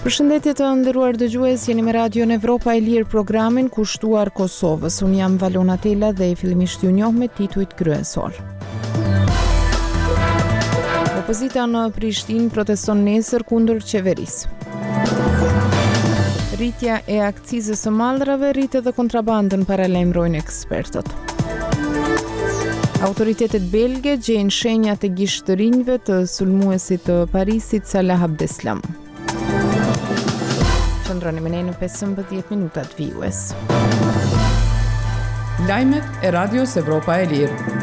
Përshëndetje të nderuar dëgjues, jeni me Radion Evropa e Lirë, programin kushtuar Kosovës. Unë jam Valona Tela dhe fillimisht ju njoh me titujt kryesor. Opozita në Prishtinë proteston nesër kundër qeverisë. Rritja e akcizës së mallrave rrit edhe kontrabandën, paralajmërojnë ekspertët. Autoritetet belge gjejnë shenja të gishtërinjve të sulmuesit të Parisit Salah Abdeslam. Qëndroni me ne në 15 minutat vijues. Lajmet e Radios Evropa e Lirë.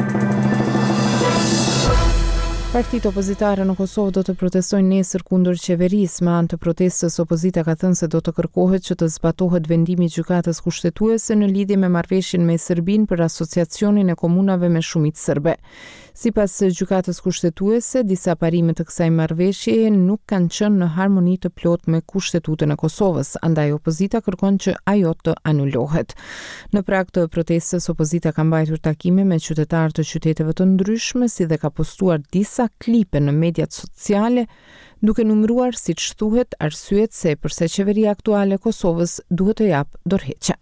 Partitë opozitare në Kosovë do të protestojnë nesër kundër qeverisë. Me anë të protestës, opozita ka thënë se do të kërkohet që të zbatohet vendimi i gjykatës kushtetuese në lidhje me marrëveshjen me Serbinë për asociacionin e komunave me shumicë serbe. Sipas gjykatës kushtetuese, disa parime të kësaj marrëveshjeje nuk kanë qenë në harmoni të plotë me Kushtetutën e Kosovës, andaj opozita kërkon që ajo të anulohet. Në prag të protestës, opozita ka mbajtur takime me qytetarë të qyteteve të ndryshme, si dhe ka postuar disa klipe në mediat sociale, duke numëruar, siç thuhet, arsyet se përse qeveria aktuale e Kosovës duhet të japë dorëheqje.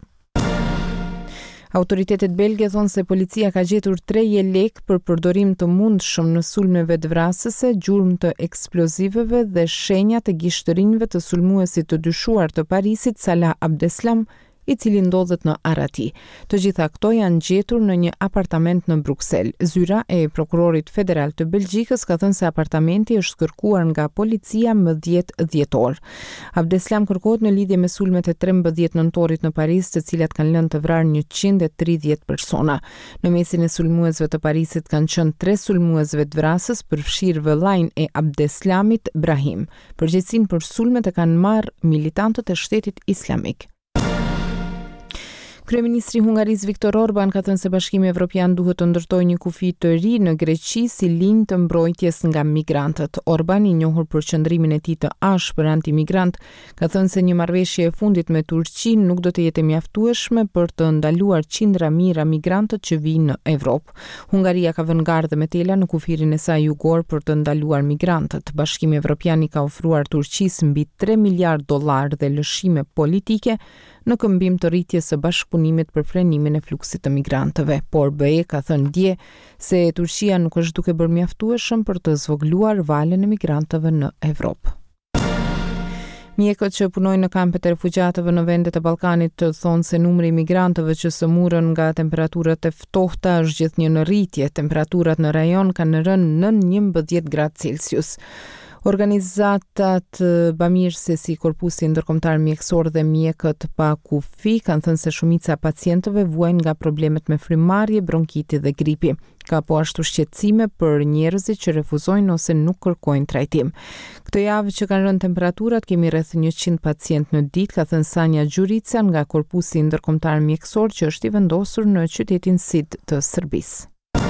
Autoritetet belge thonë se policia ka gjetur 3 jelek për përdorim të mundshëm në sulme vetvrasëse, gjurmë të eksploziveve dhe shenja të gishtërinjve të sulmuesit të dyshuar të Parisit Salah Abdeslam, i cili ndodhet në Arati. Të gjitha këto janë gjetur në një apartament në Bruksel. Zyra e prokurorit federal të Belgjikës ka thënë se apartamenti është kërkuar nga policia më 10 dhjetor. Abdeslam kërkohet në lidhje me sulmet e 13 nëntorit në Paris, të cilat kanë lënë të vrarë 130 persona. Në mesin e sulmuesve të Parisit kanë qenë 3 sulmues vetvrasës, përfshirë vëllain e Abdeslamit, Brahim. Përgjegjësinë për sulmet e kanë marrë militantët e Shtetit Islamik. Kryeministri i Hungarisë Viktor Orban ka thënë se Bashkimi Evropian duhet të ndërtojë një kufi të ri në Greqi si linjë të mbrojtjes nga migrantët. Orban, i njohur për qëndrimin e tij të ashpër antimigrant, ka thënë se një marrëveshje e fundit me Turqinë nuk do të jetë mjaftueshme për të ndaluar qindra mijëra migrantët që vijnë në Evropë. Hungaria ka vënë gardë me tela në kufirin e saj jugor për të ndaluar migrantët. Bashkimi Evropian i ka ofruar Turqisë mbi $3 miliardë dhe lëshime politike në këmbim të rritjes së bashkëpunimit për frenimin e fluksit të migrantëve, por BE ka thënë dje se Turqia nuk është duke bërë mjaftueshëm për të zvogëluar valën e migrantëve në Evropë. Mjekët që punojnë në kampet e refugjatëve në vendet e Ballkanit të thonë se numri i migrantëve që sëmurën nga temperaturat e ftohta është gjithnjë në rritje. Temperaturat në rajon kanë rënë nën 11 gradë Celsius. Organizatat bamirëse si Korpusi Ndërkombëtar Mjekësor dhe Mjekët pa kufi kanë thënë se shumica e pacientëve vuajnë nga problemet me frymarrje, bronkiti dhe gripi. Ka po ashtu shqetësime për njerëzit që refuzojnë ose nuk kërkojnë trajtim. Këtë javë që kanë rënë temperaturat, kemi rreth 100 pacient në ditë, ka thënë Sanja Gjurica nga Korpusi Ndërkombëtar Mjekësor, që është i vendosur në qytetin Sid të Serbisë.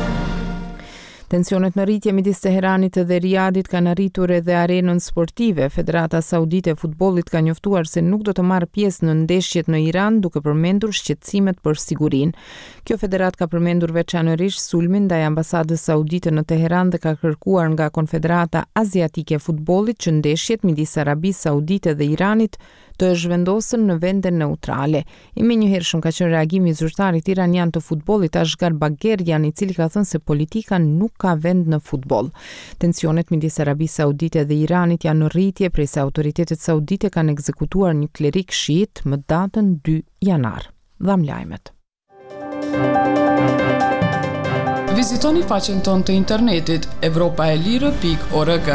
Tensionet në rritje midis Teheranit dhe Riyadit kanë arritur edhe arenën sportive. Federata Saudite e Futbollit ka njoftuar se nuk do të marrë pjesë në ndeshjet në Iran, duke përmendur shqetësimet për sigurinë. Kjo federat ka përmendur veçanërisht sulmin ndaj ambasadës saudite në Teheran dhe ka kërkuar nga Konfederata Aziatike e Futbollit që ndeshjet midis Arabisë Saudite dhe Iranit të zhvendosën në vende neutrale. I menjëhershëm ka qenë reagimi i zyrtarit iranian të futbollit Ashgar Bagherian, i cili ka thënë se politika nuk ka vend në futboll. Tensionet midis Arabisë Saudite dhe Iranit janë në rritje prej se autoritetet saudite kanë ekzekutuar një klerik shiit më datën 2 janar. Dham lajmet. Vizitoni faqen tonë të internetit europaelire.org.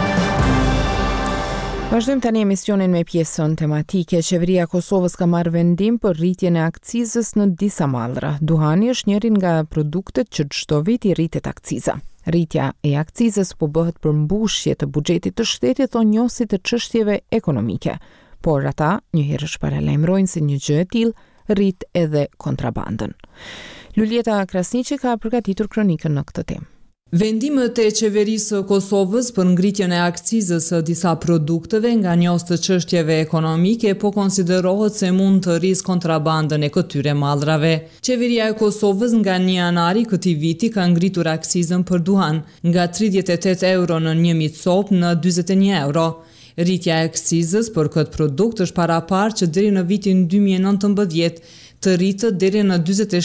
Vazhdojmë tani emisionin me pjesën tematike. Qeveria e Kosovës ka marrë vendim për rritjen e akcizës në disa mallra. Duhani është njëri nga produktet që çdo vit i rritet akciza. Rritja e akcizës po bëhet për mbushje të buxhetit të shtetit, thonë njohësit të çështjeve ekonomike. Por ata njëherë paralajmërojnë se një gjë e tillë rrit edhe kontrabandën. Lulieta Krasniqi ka përgatitur kronikën në këtë temë. Vendimet e qeverisë së Kosovës për ngritjen e akcizës së disa produkteve nga njohës të çështjeve ekonomike po konsiderohet se mund të rrisë kontrabandën e këtyre mallrave. Qeveria e Kosovës nga 1 janari këtij viti ka ngritur akcizën për duhan nga 38 euro në 1000 copë në 41 euro. Rritja e akcizës për këtë produkt është paraparë që deri në vitin 2019 të rritët deri në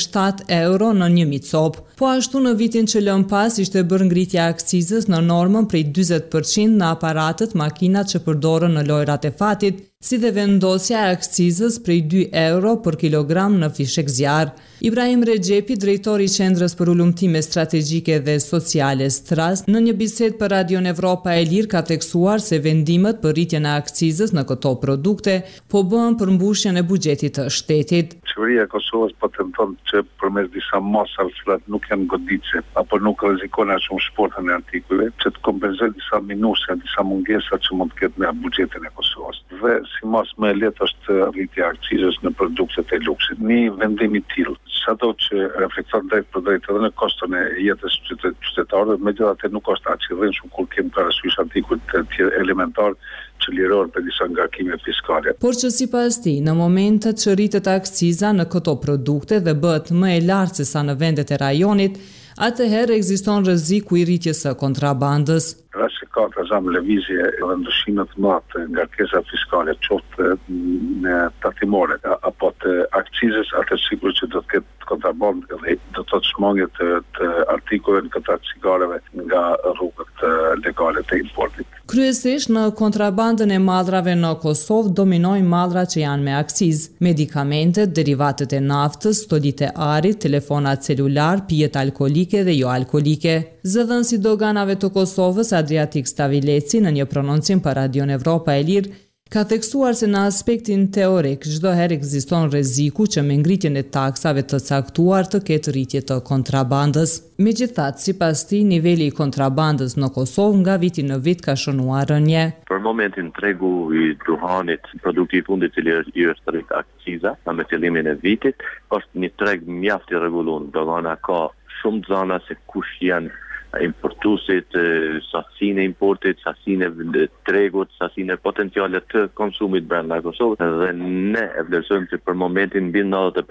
47 euro në 1.000 copë. Po ashtu në vitin që lëm pas ishte bërë ngritja e akcizës në normën prej 40% në aparatet, makinat që përdoren në lojrat e fatit, si dhe vendosja e akcizës prej 2 euro për kilogram në fishek zjarr. Ibrahim Rexhepi, drejtori i Qendrës për Ulëmtime Strategjike dhe Sociale Stras, në një bisedë për Radion Evropa e Lirë ka theksuar se vendimet për rritjen e akcizës në këto produkte po bëhen për mbushjen e buxhetit të shtetit. Qeveria e Kosovës po tenton që përmes disa masave që nuk janë goditse apo nuk rrezikojnë as shumë shportën e artikujve, që të kompenzojë disa minusja, disa mungesa që mund të ketë në buxhetin e Kosovës. Dhe si mas më e lehtë është rritja e akcizës në produktet e luksit. Një vendim i tillë, sado që reflekton drejt për drejt edhe në koston e jetës qytetarëve, megjithatë nuk është aq i rrënjshëm kur kemi parasysh artikuj të tjerë elementar që lirojnë për disa ngarkime fiskale. Por që sipas tij, në momentet që rritet akciza në këto produkte dhe bëhet më e lartë se sa në vendet e rajonit, atëherë ekziston rreziku i rritjes së kontrabandës. Rasti ka të zamë lëvizje dhe ndryshimet më të ngarkesa fiskale, qoftë në tatimore apo të akcizës, atë sigur që do të ketë kontrabandë dhe do të shmangje të artikujve në këta cigareve nga rrugët legale të importit. Kryesisht në kontrabandën e mallrave në Kosovë dominojnë mallra që janë me akcizë, medikamentet, derivatet e naftës, stolitë e arit, telefonat celular, pijet alkolike dhe jo alkolike. Zëdhënësi doganave të Kosovës, Adriatik Stavileci, në një prononcim për Radion Evropa e Lirë, ka theksuar se në aspektin teorik çdo herë ekziston rreziku që me ngritjen e taksave të caktuar të ketë rritje të kontrabandës. Megjithatë, sipas tij, niveli i kontrabandës në Kosovë nga viti në vit ka shënuar rënje. Për momentin tregu i duhanit, produkti i fundit i cili është rrit akciza, me fillimin e vitit, është një treg mjaft i rregulluar. Dogana ka shumë zona se kush janë importuesit, sasinë e importit, sasinë e tregut, sasinë potenciale të konsumit brenda Kosovës, dhe ne e vlerësojmë që për momentin mbi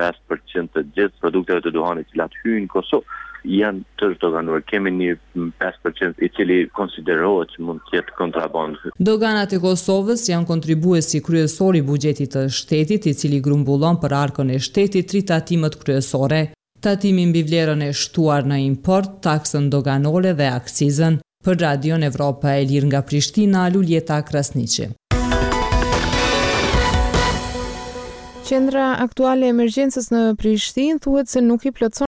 95% të gjithë produkteve të duhanit që hyjnë në Kosovë janë të doganuar. Kemi një 5% i cili konsiderohet që mund të jetë kontrabandë. Doganat e Kosovës janë kontribuesi kryesor i buxhetit të shtetit, i cili grumbullon për arkën e shtetit 3 tatimet kryesore: tatimi mbi vlerën e shtuar në import, taksën doganore dhe akcizën. Për Radion Evropa e Lirë nga Prishtina, Luljeta Krasniqi. Qendra aktuale e emergjencës në Prishtinë thuhet se nuk i plotson